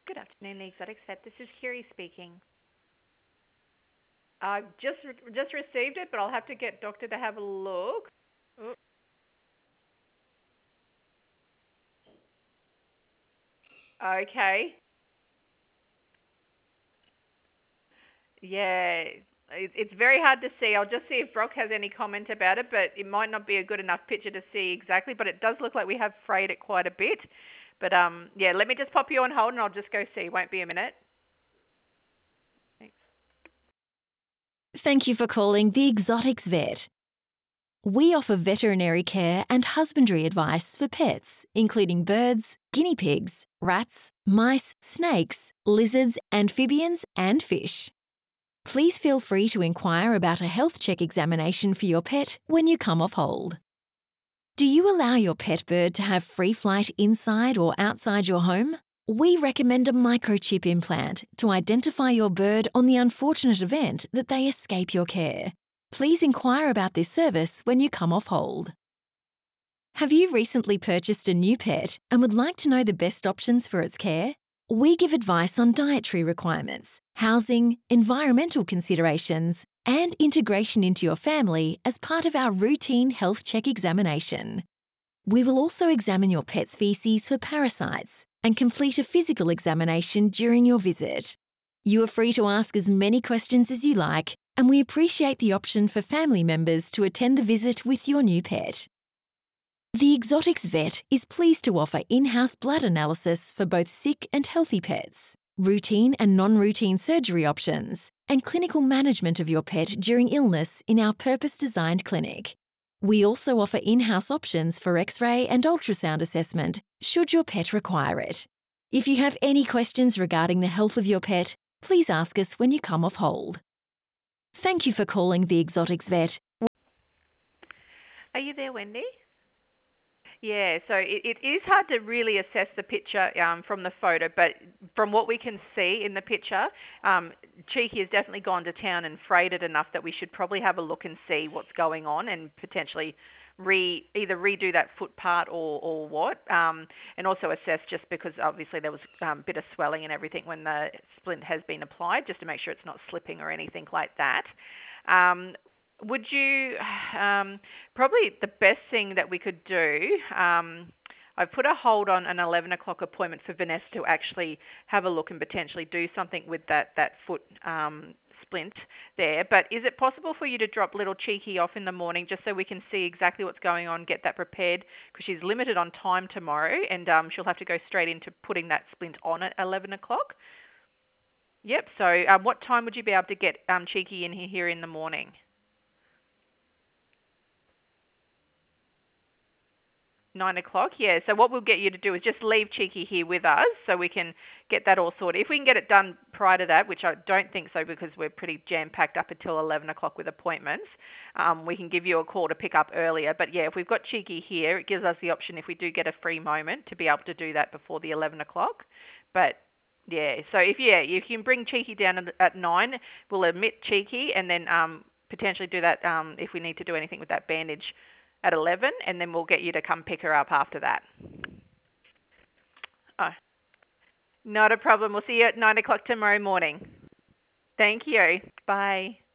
Good afternoon, the Exotic Vet. This is Kiri speaking. I've just received it, but I'll have to get Doctor to have a look. Oh, okay. Yeah, it's very hard to see. I'll just see if Brock has any comment about it, but it might not be a good enough picture to see exactly. But it does look like we have frayed it quite a bit. But yeah, let me just pop you on hold, and I'll just go see. Won't be a minute. Thanks. Thank you for calling the Exotics Vet. We offer veterinary care and husbandry advice for pets, including birds, guinea pigs, rats, mice, snakes, lizards, amphibians, and fish. Please feel free to inquire about a health check examination for your pet when you come off hold. Do you allow your pet bird to have free flight inside or outside your home? We recommend a microchip implant to identify your bird on the unfortunate event that they escape your care. Please inquire about this service when you come off hold. Have you recently purchased a new pet and would like to know the best options for its care? We give advice on dietary requirements, housing, environmental considerations, and integration into your family as part of our routine health check examination. We will also examine your pet's feces for parasites and complete a physical examination during your visit. You are free to ask as many questions as you like, and we appreciate the option for family members to attend the visit with your new pet. The Exotics Vet is pleased to offer in-house blood analysis for both sick and healthy pets, routine and non-routine surgery options, and clinical management of your pet during illness in our purpose-designed clinic. We also offer in-house options for X-ray and ultrasound assessment should your pet require it. If you have any questions regarding the health of your pet, please ask us when you come off hold. Thank you for calling the Exotics Vet. Are you there, Wendy? Yeah, so it is hard to really assess the picture from the photo, but from what we can see in the picture, Cheeky has definitely gone to town and frayed it enough that we should probably have a look and see what's going on and potentially either redo that foot part or what, and also assess just because obviously there was a bit of swelling and everything when the splint has been applied, just to make sure it's not slipping or anything like that. Um, would you probably the best thing that we could do? I've put a hold on an 11 o'clock appointment for Vanessa to actually have a look and potentially do something with that foot splint there. But is it possible for you to drop little Cheeky off in the morning just so we can see exactly what's going on, get that prepared? Because she's limited on time tomorrow, and she'll have to go straight into putting that splint on at 11 o'clock. Yep. So what time would you be able to get Cheeky in here in the morning? 9 o'clock, yeah. So what we'll get you to do is just leave Cheeky here with us so we can get that all sorted. If we can get it done prior to that, which I don't think so because we're pretty jam-packed up until 11 o'clock with appointments, we can give you a call to pick up earlier. But yeah, if we've got Cheeky here, it gives us the option if we do get a free moment to be able to do that before the 11 o'clock. But yeah, so if you can bring Cheeky down at 9, we'll admit Cheeky and then potentially do that if we need to do anything with that bandage at 11, and then we'll get you to come pick her up after that. Oh, not a problem. We'll see you at 9 o'clock tomorrow morning. Thank you. Bye.